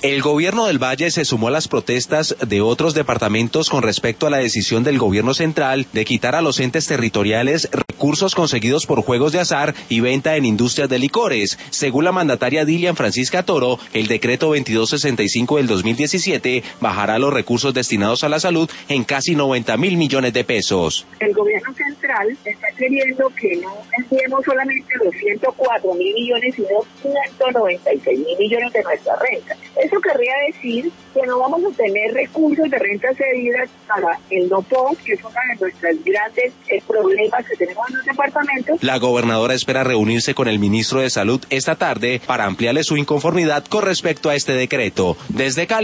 El gobierno del Valle se sumó a las protestas de otros departamentos con respecto a la decisión del gobierno central de quitar a los entes territoriales recursos conseguidos por juegos de azar y venta en industrias de licores. Según la mandataria Dilian Francisca Toro, el decreto 2265 del 2017 bajará los recursos destinados a la salud en casi 90.000 millones de pesos. El gobierno central está queriendo que no enviemos solamente los 104.000 millones, sino 196.000 millones de nuestra renta. Eso querría decir que no vamos a tener recursos de renta cedidas para el no-POS, que es uno de nuestros grandes problemas que tenemos en los departamentos. La gobernadora espera reunirse con el ministro de Salud esta tarde para ampliarle su inconformidad con respecto a este decreto. Desde Cali.